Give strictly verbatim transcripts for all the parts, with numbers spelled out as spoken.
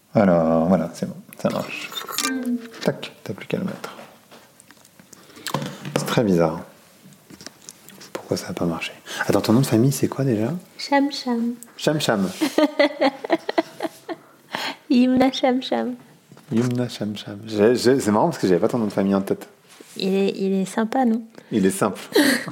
Alors, voilà, c'est bon, ça marche. Tac, t'as plus qu'à le mettre. C'est très bizarre. Pourquoi ça n'a pas marché? Attends, ton nom de famille, c'est quoi déjà? Cham Cham. Cham Cham. Yumna Cham Cham. Yumna Cham Cham. J'ai, j'ai, c'est marrant parce que j'avais pas ton nom de famille en tête. Il est, il est sympa, non? Il est simple.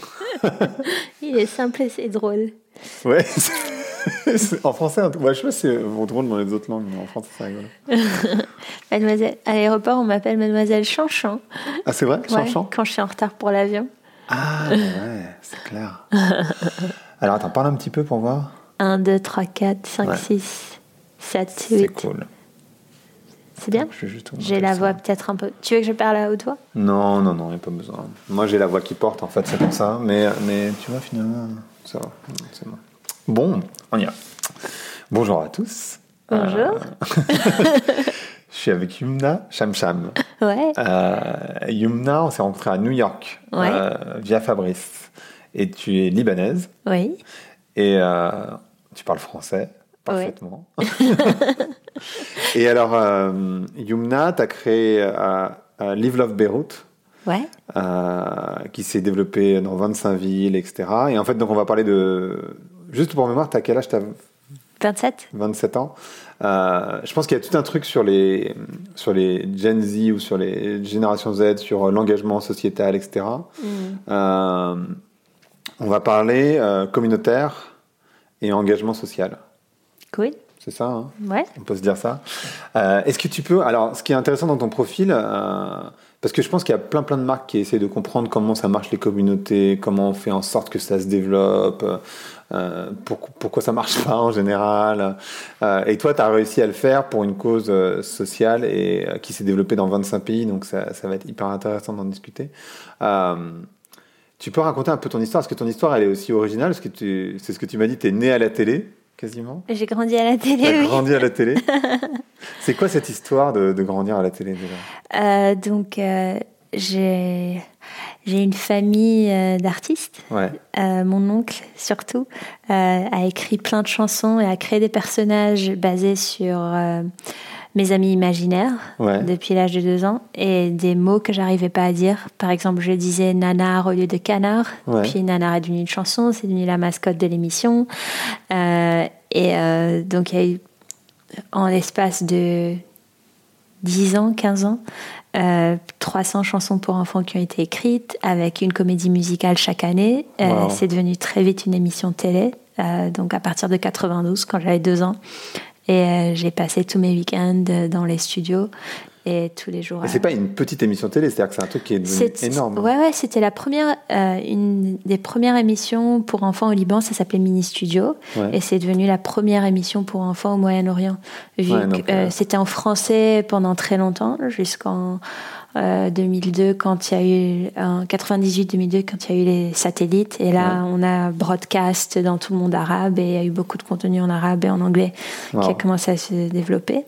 Il est simple et c'est drôle. Ouais, c'est, c'est, en français, ouais, je sais pas si c'est drôle dans les autres langues, mais en français, c'est rigolo. Mademoiselle, à l'aéroport, on m'appelle Mademoiselle Chanchan. Ah, c'est vrai? Ouais, Chanchan? quand je suis en retard pour l'avion. Ah, ouais, c'est clair. Alors, attends, parle un petit peu pour voir. un, deux, trois, quatre, cinq, six, sept, huit. C'est cool. C'est bien? Je juste j'ai la ça. Voix peut-être un peu... Tu veux que je parle à haute voix? Non, non, non, il n'y a pas besoin. Moi, j'ai la voix qui porte, en fait, c'est pour ça. Mais, mais tu vois, finalement, ça va. C'est bon. Bon, on y va. Bonjour à tous. Bonjour. Euh... je suis avec Yumna Cham Cham. Ouais. Euh, Yumna, on s'est rencontrés à New York ouais. euh, via Fabrice. Et tu es libanaise. Oui. Et euh, tu parles français parfaitement. Oui. Et alors, euh, Yumna, tu as créé euh, euh, Live Love Beyrouth. Ouais. Euh, qui s'est développé dans vingt-cinq villes, et cetera. Et en fait, donc on va parler de... Juste pour mémoire, t'as quel âge? T'as vingt-sept. vingt-sept ans. Euh, je pense qu'il y a tout un truc sur les, sur les Gen Z ou sur les générations Z, sur l'engagement sociétal, et cetera. Mm. Euh, on va parler euh, communautaire et engagement social. Cool. C'est ça, hein? Ouais. On peut se dire ça. Euh, est-ce que tu peux... Alors, ce qui est intéressant dans ton profil... Euh, parce que je pense qu'il y a plein plein de marques qui essaient de comprendre comment ça marche les communautés, comment on fait en sorte que ça se développe, euh, pour, pourquoi ça marche pas en général. Euh, et toi, tu as réussi à le faire pour une cause sociale et euh, qui s'est développée dans vingt-cinq pays, donc ça, ça va être hyper intéressant d'en discuter. Euh, tu peux raconter un peu ton histoire, parce que ton histoire, elle est aussi originale, parce que tu, c'est ce que tu m'as dit, tu es né à la télé, quasiment. J'ai grandi à la télé, T'as oui. grandi à la télé. C'est quoi cette histoire de, de grandir à la télé déjà? euh, Donc, euh, j'ai, j'ai une famille euh, d'artistes. Ouais. Euh, mon oncle, surtout, euh, a écrit plein de chansons et a créé des personnages basés sur euh, mes amis imaginaires ouais. depuis l'âge de deux ans et des mots que j'arrivais pas à dire. Par exemple, je disais nanar au lieu de canard. Ouais. Puis nanar est devenu une chanson, c'est devenu la mascotte de l'émission. Euh, et euh, donc, il y a eu, en l'espace de dix ans, quinze ans, euh, trois cents chansons pour enfants qui ont été écrites, avec une comédie musicale chaque année. Euh, wow. C'est devenu très vite une émission télé, euh, donc à partir de quatre-vingt-douze, quand j'avais deux ans. Et euh, j'ai passé tous mes week-ends dans les studios. Et tous les jours. Et c'est euh... pas une petite émission télé, c'est-à-dire que c'est un truc qui est devenu c'est... énorme. Ouais, ouais, c'était la première, euh, une des premières émissions pour enfants au Liban, ça s'appelait Mini Studio, ouais. Et c'est devenu la première émission pour enfants au Moyen-Orient. Vu ouais, donc, que euh, c'était en français pendant très longtemps, jusqu'en euh, deux mille deux, quand il y a eu, en quatre-vingt-dix-huit deux mille deux, quand il y a eu les satellites. Et là, ouais. On a broadcast dans tout le monde arabe, et il y a eu beaucoup de contenu en arabe et en anglais wow. Qui a commencé à se développer.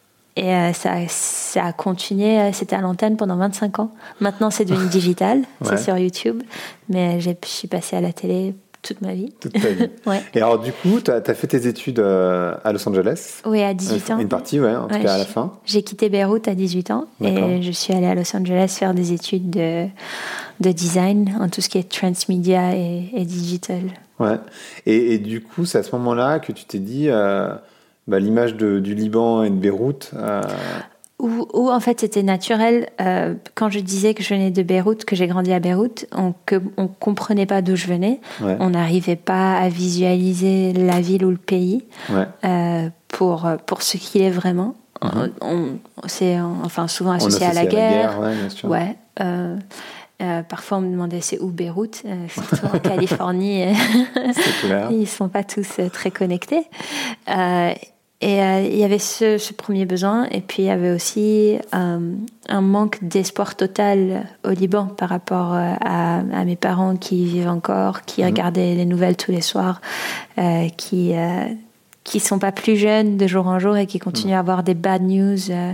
Et euh, ça, ça a continué, c'était à l'antenne pendant vingt-cinq ans. Maintenant, c'est devenu digital, ouais. C'est sur YouTube. Mais j'ai, je suis passée à la télé toute ma vie. Toute ta vie. Ouais. Et alors, du coup, tu as fait tes études euh, à Los Angeles? Oui, à dix-huit ans. Une partie, ouais, en tout ouais, cas à la fin. J'ai quitté Beyrouth à dix-huit ans. D'accord. Et je suis allée à Los Angeles faire des études de, de design en tout ce qui est transmedia et, et digital. Ouais. Et, et du coup, c'est à ce moment-là que tu t'es dit... Euh, Bah, l'image de, du Liban et de Beyrouth euh... où, où en fait c'était naturel euh, quand je disais que je venais de Beyrouth, que j'ai grandi à Beyrouth, on ne comprenait pas d'où je venais, ouais. On n'arrivait pas à visualiser la ville ou le pays ouais. euh, pour, pour ce qu'il est vraiment. Mm-hmm. on, on, c'est enfin, souvent associé à la guerre, à la guerre ouais, bien sûr. Ouais, euh, Euh, parfois on me demandait c'est où Beyrouth, euh, surtout en Californie. Ils ne sont pas tous euh, très connectés. Euh, et euh, il y avait ce, ce premier besoin, et puis il y avait aussi euh, un manque d'espoir total au Liban par rapport euh, à, à mes parents qui vivent encore, qui mmh. regardaient les nouvelles tous les soirs, euh, qui euh, qui sont pas plus jeunes de jour en jour et qui continuent mmh. à avoir des bad news. Euh,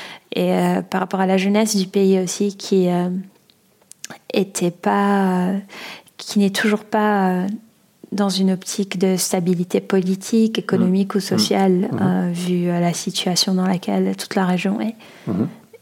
et euh, par rapport à la jeunesse du pays aussi, qui euh, était pas, euh, qui n'est toujours pas euh, dans une optique de stabilité politique, économique mmh. ou sociale, mmh. euh, vu la situation dans laquelle toute la région est. Mmh.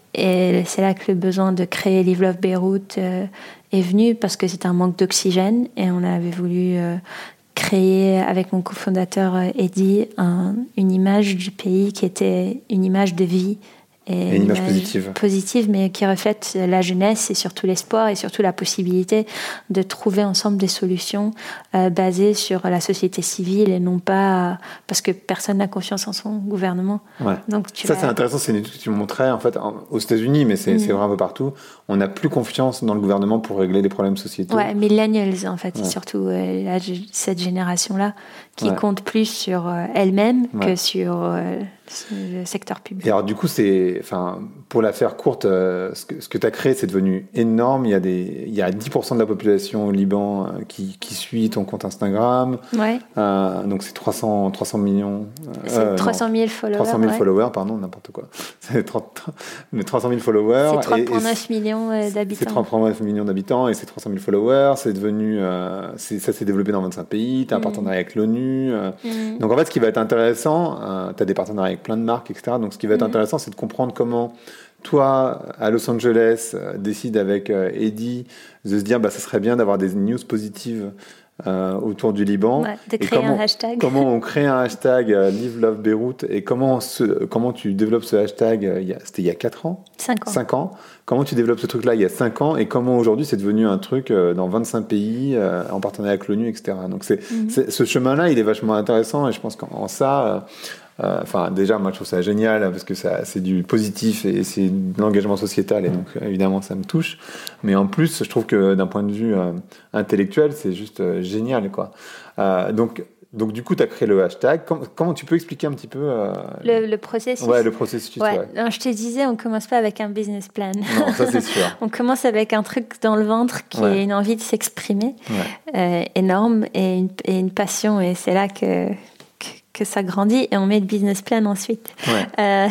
Et c'est là que le besoin de créer Live Love Beyrouth euh, est venu, parce que c'était un manque d'oxygène, et on avait voulu euh, créer, avec mon cofondateur euh, Eddie, un, une image du pays qui était une image de vie. Et une image positive. Positive, mais qui reflète la jeunesse et surtout l'espoir et surtout la possibilité de trouver ensemble des solutions euh, basées sur la société civile et non pas parce que personne n'a confiance en son gouvernement. Ouais. Donc, tu Ça, vas... c'est intéressant. C'est une étude que tu me montrais en fait, en, aux États-Unis, mais c'est, mmh. c'est vrai un peu partout. On n'a plus confiance dans le gouvernement pour régler les problèmes sociétaux. Ouais, millennials, en fait, ouais. surtout euh, la, cette génération-là qui ouais. compte plus sur euh, elle-même ouais. que sur euh, le secteur public. Et alors, du coup, c'est, enfin, pour la faire courte, euh, ce que, ce que tu as créé, c'est devenu énorme. Il y a, des, il y a dix pour cent de la population au Liban euh, qui, qui suit ton compte Instagram. Ouais. Euh, donc, c'est trois cents, trois cents millions. Euh, c'est trois cent mille followers. trois cent mille ouais. followers, pardon, n'importe quoi. C'est trente, mais trois cent mille followers. C'est trois virgule neuf millions d'habitants. C'est trois virgule neuf millions d'habitants et c'est trois cent mille followers. C'est devenu, euh, c'est, ça s'est développé dans vingt-cinq pays. Tu as un mmh. partenariat avec l'ONU. Euh. Mmh. Donc, en fait, ce qui va être intéressant, euh, tu as des partenariats avec plein de marques, et cetera. Donc, ce qui va être mmh. intéressant, c'est de comprendre comment toi, à Los Angeles, euh, décides avec euh, Eddie de se dire, bah, ça serait bien d'avoir des news positives euh, autour du Liban. Ouais, de créer et comment, un hashtag. Comment on crée un hashtag euh, Live Love Beyrouth et comment, ce, comment tu développes ce hashtag, euh, il y a, c'était il y a quatre ans cinq ans. cinq ans. Comment tu développes ce truc-là il y a cinq ans et comment aujourd'hui c'est devenu un truc euh, dans vingt-cinq pays, euh, en partenariat avec l'ONU, et cetera. Donc c'est, mm-hmm. c'est, ce chemin-là, il est vachement intéressant et je pense qu'en ça... Euh, Enfin, euh, déjà, moi, je trouve ça génial parce que ça, c'est du positif et c'est de l'engagement sociétal et donc, évidemment, ça me touche. Mais en plus, je trouve que d'un point de vue euh, intellectuel, c'est juste euh, génial, quoi. Euh, donc, donc, du coup, tu as créé le hashtag. Comment, comment tu peux expliquer un petit peu euh, le, le processus Ouais, le processus. Ouais. Ouais. Non, je te disais, on commence pas avec un business plan. Non, ça, c'est sûr. On commence avec un truc dans le ventre qui ouais. est une envie de s'exprimer ouais. euh, énorme et une, et une passion. Et c'est là que... que ça grandit et on met le business plan ensuite. Ouais. Euh,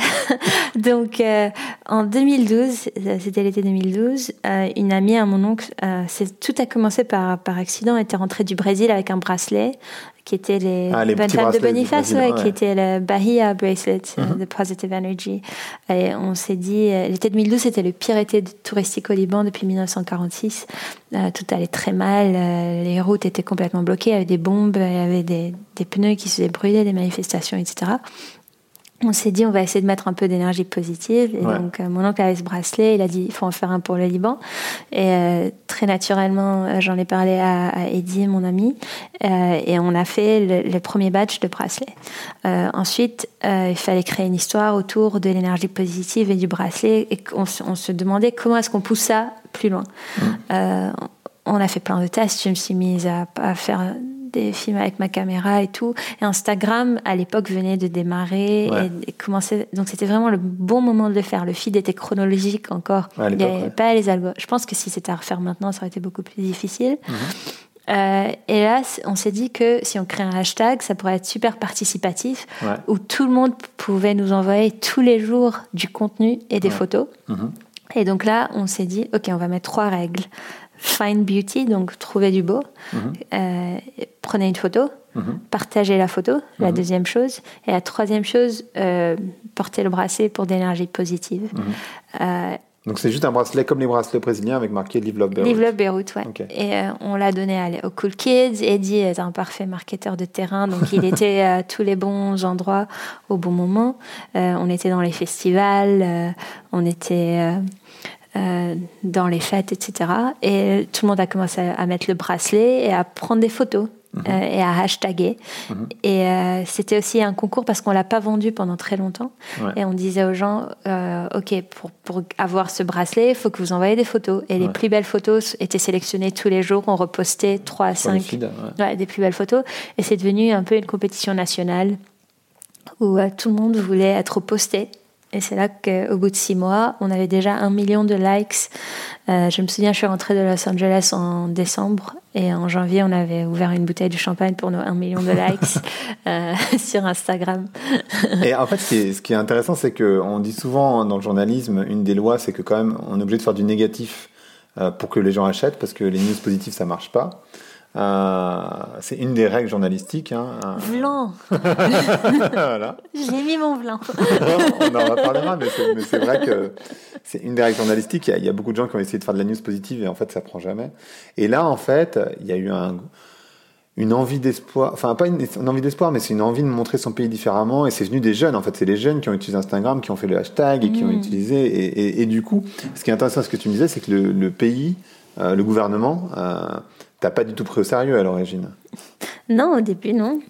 donc, euh, en deux mille douze, c'était l'été deux mille douze, euh, une amie à mon oncle, euh, c'est, tout a commencé par, par accident, elle était rentrée du Brésil avec un bracelet qui était les, ah, les bonnes femmes de Boniface, ouais, ouais. qui était le Bahia Bracelet, mm-hmm. de Positive Energy. Et on s'est dit, l'été deux mille douze, c'était le pire été touristique au Liban depuis dix-neuf cent quarante-six. Euh, tout allait très mal, euh, les routes étaient complètement bloquées, il y avait des bombes, il y avait des, des pneus qui se faisaient brûler, des manifestations, et cetera. On s'est dit, on va essayer de mettre un peu d'énergie positive. Et ouais. donc, euh, mon oncle avait ce bracelet. Il a dit, il faut en faire un pour le Liban. Et euh, très naturellement, euh, j'en ai parlé à, à Eddie, mon ami. Euh, et on a fait le, le premier batch de bracelets. Euh, ensuite, euh, il fallait créer une histoire autour de l'énergie positive et du bracelet. Et on, on se demandait comment est-ce qu'on pousse ça plus loin. Mmh. Euh, on a fait plein de tests. Je me suis mise à, à faire... des films avec ma caméra et tout. Et Instagram, à l'époque, venait de démarrer ouais. et, et commençait... Donc, c'était vraiment le bon moment de le faire. Le feed était chronologique encore. Ouais, il n'y avait ouais. pas les algos. Je pense que si c'était à refaire maintenant, ça aurait été beaucoup plus difficile. Mm-hmm. Euh, et là, on s'est dit que si on crée un hashtag, ça pourrait être super participatif, ouais. où tout le monde pouvait nous envoyer tous les jours du contenu et des ouais. photos. Mm-hmm. Et donc là, on s'est dit, OK, on va mettre trois règles. Find beauty, donc trouver du beau. Mm-hmm. Euh, prenez une photo, mm-hmm. partagez la photo, mm-hmm. la deuxième chose. Et la troisième chose, euh, portez le bracelet pour d'énergie positive. Mm-hmm. Euh, donc c'est juste un bracelet comme les bracelets brésiliens avec marqué Live Love Beyrouth. Live Love Beyrouth, ouais. Okay. Et euh, on l'a donné à, aux Cool Kids. Eddie est un parfait marketeur de terrain, donc il était à tous les bons endroits au bon moment. Euh, on était dans les festivals, euh, on était... Euh, Euh, dans les fêtes, et cetera. Et tout le monde a commencé à, à mettre le bracelet et à prendre des photos mmh. euh, et à hashtaguer. Mmh. Et euh, c'était aussi un concours parce qu'on ne l'a pas vendu pendant très longtemps. Ouais. Et on disait aux gens, euh, OK, pour, pour avoir ce bracelet, il faut que vous envoyiez des photos. Et ouais. les plus belles photos étaient sélectionnées tous les jours. On repostait trois à cinq feed, ouais. Ouais, des plus belles photos. Et c'est devenu un peu une compétition nationale où euh, tout le monde voulait être posté. Et c'est là qu'au bout de six mois, on avait déjà un million de likes. Euh, je me souviens, je suis rentrée de Los Angeles en décembre et en janvier, on avait ouvert une bouteille de champagne pour nos un million de likes euh, sur Instagram. Et en fait, ce qui est, ce qui est intéressant, c'est qu'on dit souvent dans le journalisme, une des lois, c'est que quand même, on est obligé de faire du négatif euh, pour que les gens achètent parce que les news positives, ça marche pas. Euh, c'est une des règles journalistiques. Hein, un... Vlan. Voilà. J'ai mis mon vlan. On en reparlera, mais c'est, mais c'est vrai que c'est une des règles journalistiques. Il y, a, il y a beaucoup de gens qui ont essayé de faire de la news positive et en fait, ça prend jamais. Et là, en fait, il y a eu un, une envie d'espoir. Enfin, pas une, une envie d'espoir, mais c'est une envie de montrer son pays différemment. Et c'est venu des jeunes. En fait, c'est les jeunes qui ont utilisé Instagram, qui ont fait le hashtag et qui mmh. ont utilisé. Et, et, et du coup, ce qui est intéressant, ce que tu me disais, c'est que le, le pays, euh, le gouvernement, euh, t'as pas du tout pris au sérieux à l'origine. Non, au début, non.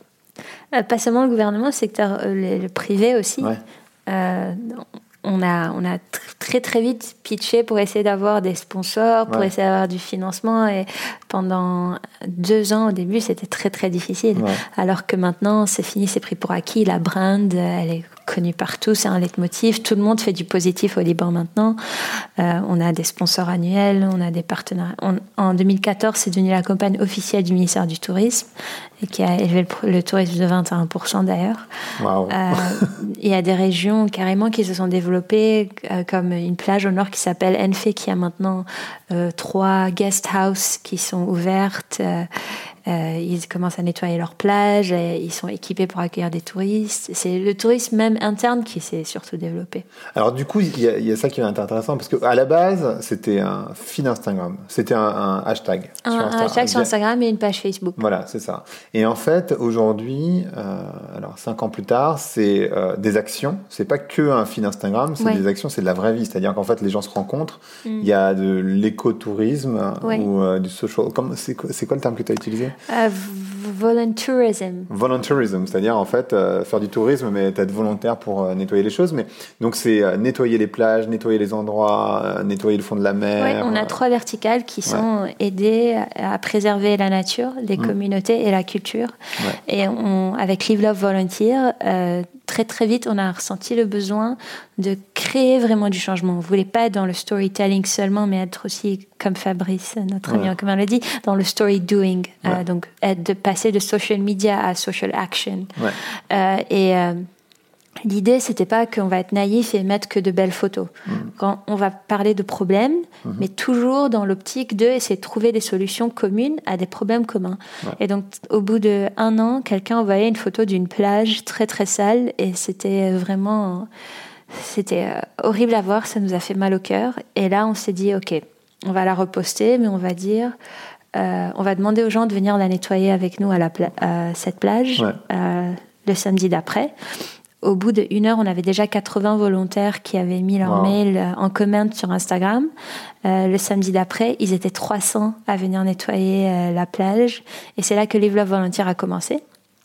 Euh, pas seulement le gouvernement, le secteur euh, le, le privé aussi. Ouais. Euh, on a, on a très très vite pitché pour essayer d'avoir des sponsors, pour ouais. essayer d'avoir du financement. Et pendant deux ans, au début, c'était très très difficile. Ouais. Alors que maintenant, c'est fini, c'est pris pour acquis. La brand, elle est connue partout, c'est un leitmotiv. Tout le monde fait du positif au Liban maintenant. Euh, on a des sponsors annuels, on a des partenaires. On, en deux mille quatorze, c'est devenu la campagne officielle du ministère du Tourisme et qui a élevé le, le tourisme de vingt et un pour cent d'ailleurs. Wow. Euh, il y a des régions carrément qui se sont développées, euh, comme une plage au nord qui s'appelle Enfé, qui a maintenant euh, trois guest houses qui sont ouvertes. Euh, Euh, ils commencent à nettoyer leur plage, et ils sont équipés pour accueillir des touristes. C'est le tourisme même interne qui s'est surtout développé. Alors du coup, il y, y a ça qui est intéressant, parce qu'à la base, c'était un feed Instagram, c'était un, un hashtag. Un, sur un hashtag sur Instagram et une page Facebook. Voilà, c'est ça. Et en fait, aujourd'hui, euh, alors cinq ans plus tard, c'est euh, des actions. C'est pas que un feed Instagram, c'est ouais. des actions, c'est de la vraie vie. C'est-à-dire qu'en fait, les gens se rencontrent. Mm. Il y a de l'écotourisme ouais. ou euh, du social. Comme, c'est, c'est quoi le terme que tu as utilisé? Uh, volunteerism. Volunteerism, c'est-à-dire en fait euh, faire du tourisme, mais être volontaire pour euh, nettoyer les choses. Mais donc c'est euh, nettoyer les plages, nettoyer les endroits, euh, nettoyer le fond de la mer. Oui, on a euh... trois verticales qui sont ouais. aidées à préserver la nature, les mmh. communautés et la culture. Ouais. Et on, avec Live Love Volunteer, euh, très très vite, on a ressenti le besoin de créer vraiment du changement. On ne voulait pas être dans le storytelling seulement, mais être aussi, comme Fabrice, notre ouais. ami en commun l'a dit, dans le story doing. Ouais. Euh, donc, être de passer de social media à social action. Ouais. Euh, et euh, l'idée, c'était pas qu'on va être naïf et mettre que de belles photos. Mmh. Quand on va parler de problèmes, mmh. mais toujours dans l'optique de essayer de trouver des solutions communes à des problèmes communs. Ouais. Et donc, au bout d'un an, quelqu'un envoyait une photo d'une plage très très sale et c'était vraiment... C'était horrible à voir, ça nous a fait mal au cœur. Et là, on s'est dit, OK, on va la reposter, mais on va dire... Euh, on va demander aux gens de venir la nettoyer avec nous à, la pla- à cette plage ouais. euh, le samedi d'après. Au bout d'une heure, on avait déjà quatre-vingts volontaires qui avaient mis leur wow. mail en comment sur Instagram. Euh, le samedi d'après, ils étaient trois cents à venir nettoyer euh, la plage. Et c'est là que Live Love Volunteer a commencé.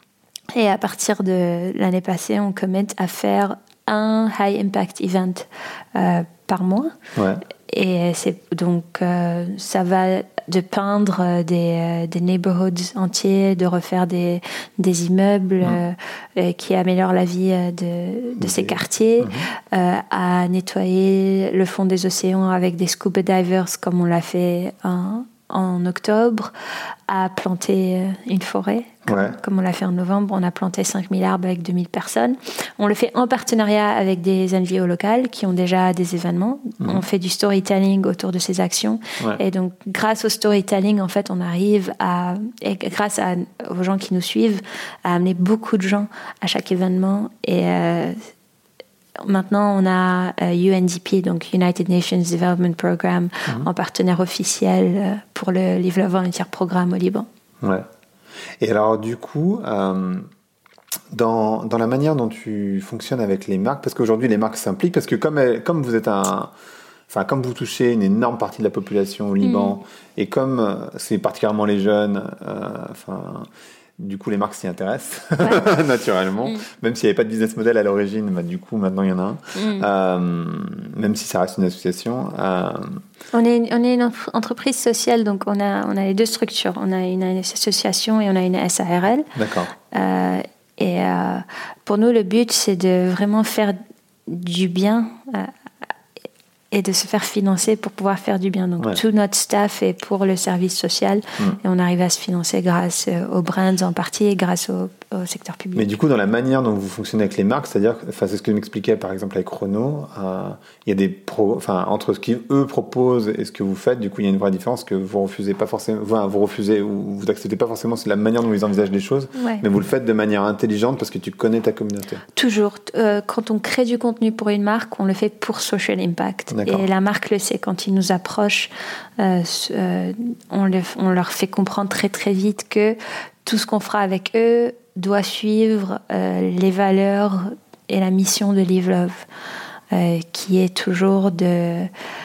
Et à partir de l'année passée, on commence à faire un high impact event euh, par mois. Ouais. Et c'est donc euh, ça va de peindre des, des neighborhoods entiers, de refaire des, des immeubles mmh. euh, qui améliorent la vie de, de ces quartiers, mmh. euh, à nettoyer le fond des océans avec des scuba divers comme on l'a fait en, en octobre, à planter une forêt. Comme, ouais. comme on l'a fait en novembre, on a planté cinq mille arbres avec deux mille personnes. On le fait en partenariat avec des N G O locales qui ont déjà des événements. Mmh. On fait du storytelling autour de ces actions. Ouais. Et donc, grâce au storytelling, en fait, on arrive à, et grâce à, aux gens qui nous suivent, à amener beaucoup de gens à chaque événement. Et euh, maintenant, on a euh, U N D P, donc United Nations Development Programme, mmh. en partenaire officiel pour le Live Love Volunteer Programme au Liban. Ouais. Et alors, du coup, euh, dans, dans la manière dont tu fonctionnes avec les marques, parce qu'aujourd'hui, les marques s'impliquent, parce que comme, comme vous êtes un... Enfin, comme vous touchez une énorme partie de la population au Liban, mmh. et comme c'est particulièrement les jeunes, euh, enfin... Du coup, les marques s'y intéressent, ouais. naturellement. Mm. Même s'il n'y avait pas de business model à l'origine, bah, du coup, maintenant, il y en a un. Mm. Euh, même si ça reste une association. Euh... On est, on est une entreprise sociale, donc on a, on a les deux structures. On a une association et on a une S A R L. D'accord. Euh, et euh, pour nous, le but, c'est de vraiment faire du bien euh, et de se faire financer pour pouvoir faire du bien. Donc, ouais. tout notre staff est pour le service social. Mm. Et on arrive à se financer grâce aux brands en partie et grâce aux au secteur public. Mais du coup, dans la manière dont vous fonctionnez avec les marques, c'est-à-dire, enfin, c'est ce que m'expliquait par exemple avec Renault, euh, il y a des pro, enfin, entre ce qu'eux proposent et ce que vous faites, du coup, il y a une vraie différence que vous refusez pas forcément, enfin, vous refusez ou vous acceptez pas forcément, c'est la manière dont ils envisagent les choses, ouais. mais vous le faites de manière intelligente parce que tu connais ta communauté. Toujours. Euh, quand on crée du contenu pour une marque, on le fait pour social impact. D'accord. Et la marque le sait. Quand ils nous approchent, euh, euh, on, le, on leur fait comprendre très très vite que tout ce qu'on fera avec eux doit suivre euh, les valeurs et la mission de Live Love, euh, qui est toujours de...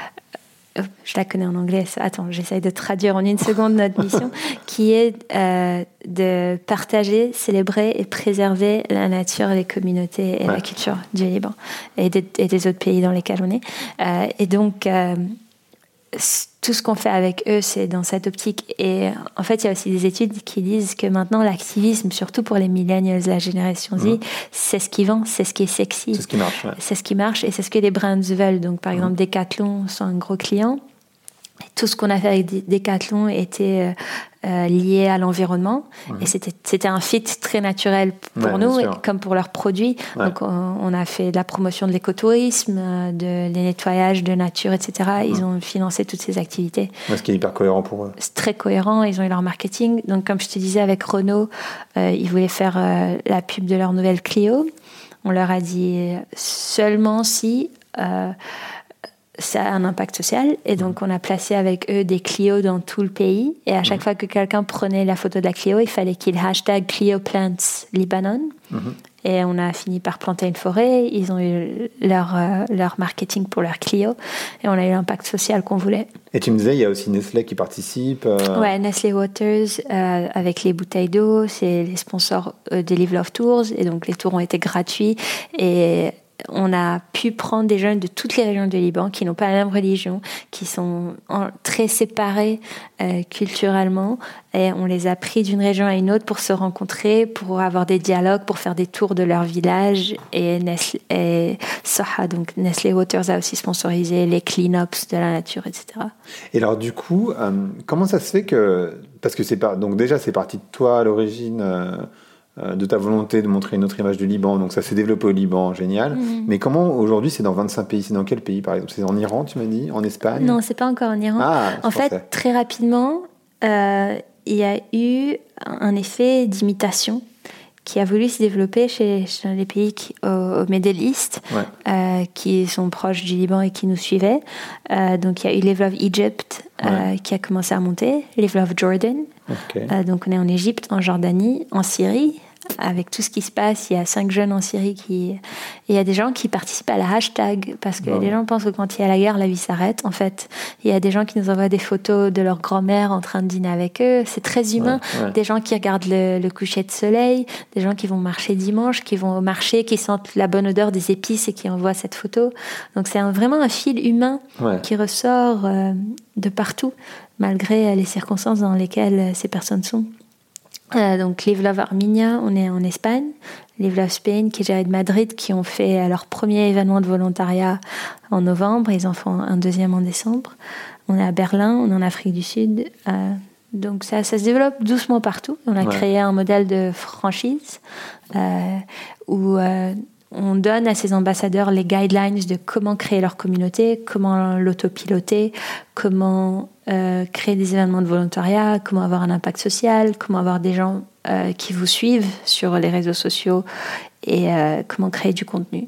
Je la connais en anglais. Attends, j'essaye de traduire en une seconde notre mission, qui est euh, de partager, célébrer et préserver la nature, les communautés et ouais. la culture du Liban et, de, et des autres pays dans lesquels on est. Euh, et donc... Euh, tout ce qu'on fait avec eux, c'est dans cette optique. Et en fait, il y a aussi des études qui disent que maintenant, l'activisme, surtout pour les millennials, la génération Z, mmh. c'est ce qui vend, c'est ce qui est sexy. C'est ce qui marche, ouais. C'est ce qui marche et c'est ce que les brands veulent. Donc, par mmh. exemple, Decathlon sont un gros client. Et tout ce qu'on a fait avec Decathlon était euh, lié à l'environnement. Mmh. Et c'était, c'était un fit très naturel pour ouais, nous, et comme pour leurs produits. Ouais. Donc, on, on a fait de la promotion de l'écotourisme, de les nettoyages de nature, et cetera. Ils mmh. ont financé toutes ces activités. Ouais, ce qui est hyper cohérent pour eux. C'est très cohérent. Ils ont eu leur marketing. Donc, comme je te disais, avec Renault, euh, ils voulaient faire euh, la pub de leur nouvelle Clio. On leur a dit seulement si... Euh, ça a un impact social et donc on a placé avec eux des Clio dans tout le pays et à chaque mmh. fois que quelqu'un prenait la photo de la Clio, il fallait qu'il hashtag Clio Plants Libanon mmh. et on a fini par planter une forêt. Ils ont eu leur, euh, leur marketing pour leur Clio et on a eu l'impact social qu'on voulait. Et tu me disais, il y a aussi Nestlé qui participe euh... Ouais, Nestlé Waters euh, avec les bouteilles d'eau, c'est les sponsors euh, des Live Love Tours et donc les tours ont été gratuits et on a pu prendre des jeunes de toutes les régions du Liban qui n'ont pas la même religion, qui sont en, très séparés euh, culturellement, et on les a pris d'une région à une autre pour se rencontrer, pour avoir des dialogues, pour faire des tours de leur village. Et, Nestlé, et Soha, donc Nestlé Waters a aussi sponsorisé les clean-ups de la nature, et cetera. Et alors du coup, euh, comment ça se fait que... Parce que c'est pas... Donc déjà, c'est parti de toi à l'origine... Euh... de ta volonté de montrer une autre image du Liban, donc ça s'est développé au Liban, génial. Mmh. Mais comment aujourd'hui c'est dans vingt-cinq pays? C'est dans quel pays par exemple? C'est en Iran, tu m'as dit? En Espagne? Non, c'est pas encore en Iran. Ah, en fait, pensais. Très rapidement, euh, il y a eu un effet d'imitation qui a voulu se développer chez, chez les pays qui, au, au Middle East, ouais. euh, qui sont proches du Liban et qui nous suivaient. Euh, donc il y a eu Live Love Egypt ouais. euh, qui a commencé à monter, Live Love Jordan. Okay. Euh, donc on est en Égypte, en Jordanie, en Syrie. Avec tout ce qui se passe, il y a cinq jeunes en Syrie qui... Et il y a des gens qui participent à la hashtag, parce que ouais. les gens pensent que quand il y a la guerre, la vie s'arrête. En fait, il y a des gens qui nous envoient des photos de leur grand-mère en train de dîner avec eux. C'est très humain. Ouais, ouais. Des gens qui regardent le, le coucher de soleil, des gens qui vont marcher dimanche, qui vont au marché, qui sentent la bonne odeur des épices et qui envoient cette photo. Donc c'est un, vraiment un fil humain ouais. qui ressort euh, de partout, malgré les circonstances dans lesquelles ces personnes sont. Euh, donc Live Love Armenia, on est en Espagne. Live Love Spain, qui est géré de Madrid, qui ont fait leur premier événement de volontariat en novembre. Ils en font un deuxième en décembre. On est à Berlin, on est en Afrique du Sud. Euh, donc ça, ça se développe doucement partout. On a ouais. créé un modèle de franchise euh, où euh, on donne à ces ambassadeurs les guidelines de comment créer leur communauté, comment l'autopiloter, comment euh, créer des événements de volontariat, comment avoir un impact social, comment avoir des gens euh, qui vous suivent sur les réseaux sociaux et euh, comment créer du contenu.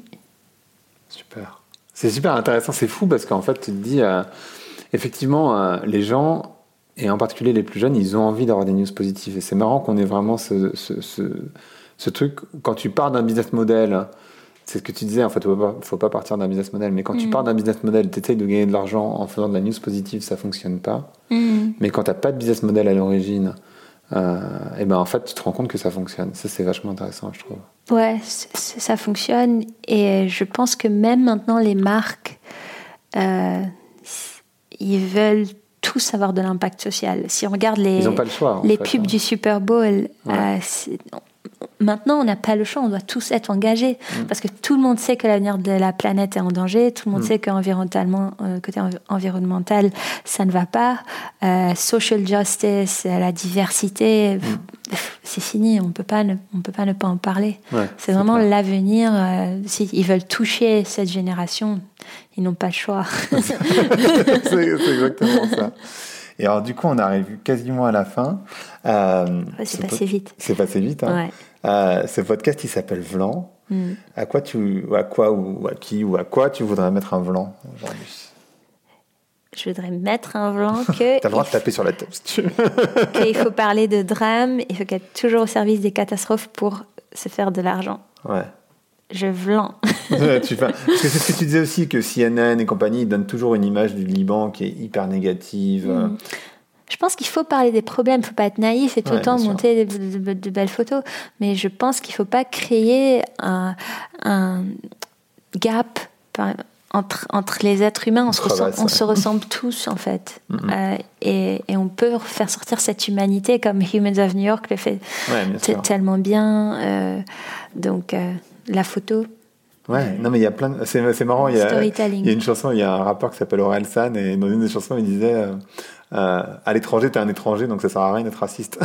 Super. C'est super intéressant, c'est fou parce qu'en fait, tu te dis, euh, effectivement, euh, les gens, et en particulier les plus jeunes, ils ont envie d'avoir des news positives. Et c'est marrant qu'on ait vraiment ce, ce, ce, ce truc, quand tu pars d'un business model... C'est ce que tu disais, en fait, il ne faut, faut pas partir d'un business model. Mais quand mmh. tu pars d'un business model, tu essayes de gagner de l'argent en faisant de la news positive, ça ne fonctionne pas. Mmh. Mais quand tu n'as pas de business model à l'origine, euh, et ben, en fait, tu te rends compte que ça fonctionne. Ça, c'est vachement intéressant, je trouve. Ouais, c'est, ça fonctionne. Et je pense que même maintenant, les marques, euh, ils veulent tous avoir de l'impact social. Si on regarde les, ils n'ont pas le choix, les fait, pubs hein. du Super Bowl, ouais. euh, c'est... maintenant, on n'a pas le choix, on doit tous être engagés. Mm. Parce que tout le monde sait que l'avenir de la planète est en danger, tout le monde mm. sait qu'environnementalement, euh, côté env- environnemental, ça ne va pas. Euh, social justice, la diversité, mm. pff, c'est fini, on peut pas ne, on peut pas ne pas en parler. Ouais, c'est, c'est vraiment clair. L'avenir. Euh, S'ils veulent toucher cette génération, ils n'ont pas le choix. c'est, c'est exactement ça. Et alors, du coup, on arrive quasiment à la fin. Euh, ouais, c'est passé po- vite. C'est passé vite, hein. Ouais. Euh, ce podcast, il s'appelle Vlan. Mm. À quoi tu, à quoi ou à qui ou à quoi tu voudrais mettre un Vlan aujourd'hui? Je voudrais mettre un Vlan que... T'as le droit de taper sur la table, si tu veux. Qu'il faut parler de drame, il faut être toujours au service des catastrophes pour se faire de l'argent. Ouais. Je Vlan. tu fais... Parce que c'est ce que tu disais aussi, que C N N et compagnie, ils donnent toujours une image du Liban qui est hyper négative. Mm. Je pense qu'il faut parler des problèmes, il ne faut pas être naïf et tout le ouais, temps monter de, de, de, de belles photos. Mais je pense qu'il ne faut pas créer un, un gap par, entre, entre les êtres humains. On, se, ressemble, on se ressemble tous, en fait. Mm-hmm. Euh, et, et on peut faire sortir cette humanité comme Humans of New York le fait ouais, t- tellement bien. Euh, donc, euh, la photo... Ouais, non mais il y a plein de... c'est, c'est marrant, il y, a, il y a une chanson, il y a un rappeur qui s'appelle Aurel San et dans une des chansons il disait euh, euh, à l'étranger t'es un étranger donc ça sert à rien d'être raciste.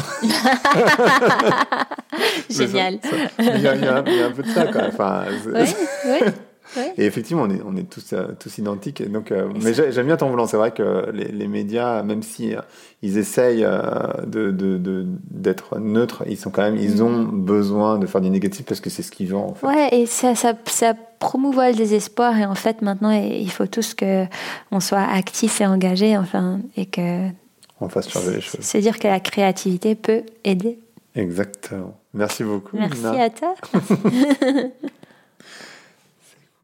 Génial. Ça, ça, il, y a, il, y a, il y a un peu de ça quoi. Enfin, ouais, ouais. Ouais. Et effectivement, on est, on est tous, euh, tous identiques. Donc, euh, mais j'aime bien ton Vlan. C'est vrai que les, les médias, même si euh, ils essayent euh, de, de, de, d'être neutres, ils sont quand même, ils ont besoin de faire du négatif parce que c'est ce qu'ils vendent. En fait. Ouais, et ça, ça, ça promouvoit le désespoir. Et en fait, maintenant, il faut tous que on soit actifs et engagés, enfin, et que on fasse changer les choses. C'est dire que la créativité peut aider. Exactement. Merci beaucoup. Merci Nina. à toi.